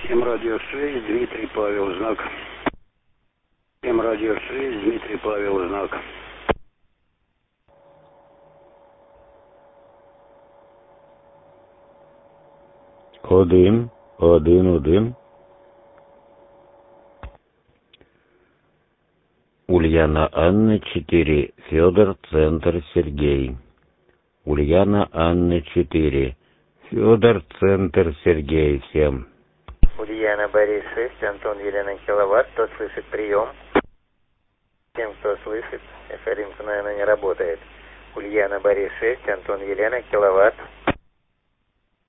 М-радио 6, Дмитрий Павел, знак. М-радио 6, Дмитрий Павел, знак. Один. Ульяна Анна 4, Федор, Центр, Сергей. Ульяна Анна 4, Федор, Центр, Сергей, всем. Ульяна Борис 6, Антон Елена Киловатт, кто слышит прием? Тем, кто слышит, ФРМ, наверное, не работает. Ульяна Борис 6, Антон Елена Киловатт.